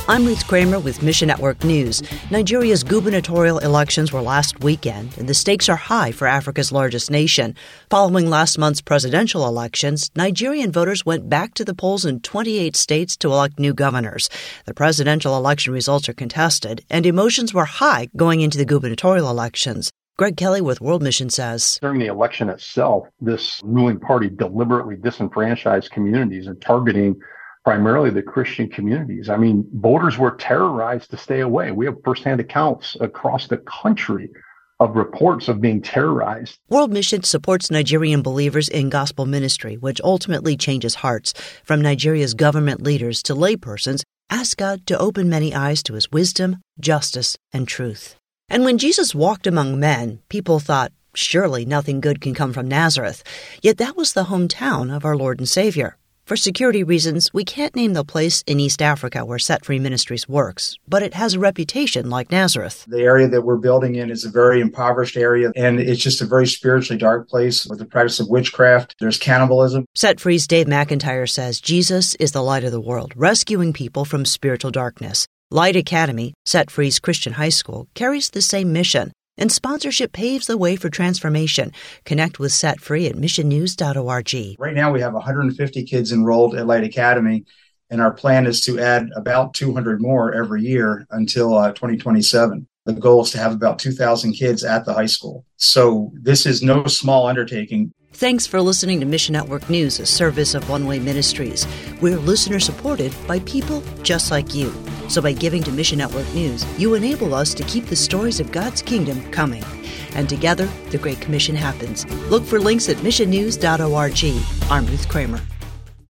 I'm Ruth Kramer with Mission Network News. Nigeria's gubernatorial elections were last weekend, and the stakes are high for Africa's largest nation. Following last month's presidential elections, Nigerian voters went back to the polls in 28 states to elect new governors. The presidential election results are contested, and emotions were high going into the gubernatorial elections. Greg Kelly with World Mission says, during the election itself, this ruling party deliberately disenfranchised communities and targeting primarily the Christian communities. I mean, voters were terrorized to stay away. We have firsthand accounts across the country of reports of being terrorized. World Mission supports Nigerian believers in gospel ministry, which ultimately changes hearts. From Nigeria's government leaders to laypersons, ask God to open many eyes to his wisdom, justice, and truth. And when Jesus walked among men, people thought, surely nothing good can come from Nazareth. Yet that was the hometown of our Lord and Savior. For security reasons, we can't name the place in East Africa where Set Free Ministries works, but it has a reputation like Nazareth. The area that we're building in is a very impoverished area, and it's just a very spiritually dark place with the practice of witchcraft. There's cannibalism. Set Free's Dave McIntyre says Jesus is the light of the world, rescuing people from spiritual darkness. Light Academy, Set Free's Christian high school, carries the same mission, and sponsorship paves the way for transformation. Connect with Set Free at missionnews.org. Right now we have 150 kids enrolled at Light Academy, and our plan is to add about 200 more every year until 2027. The goal is to have about 2,000 kids at the high school. So this is no small undertaking. Thanks for listening to Mission Network News, a service of One Way Ministries. We're listener-supported by people just like you. So by giving to Mission Network News, you enable us to keep the stories of God's kingdom coming. And together, the Great Commission happens. Look for links at missionnews.org. I'm Ruth Kramer.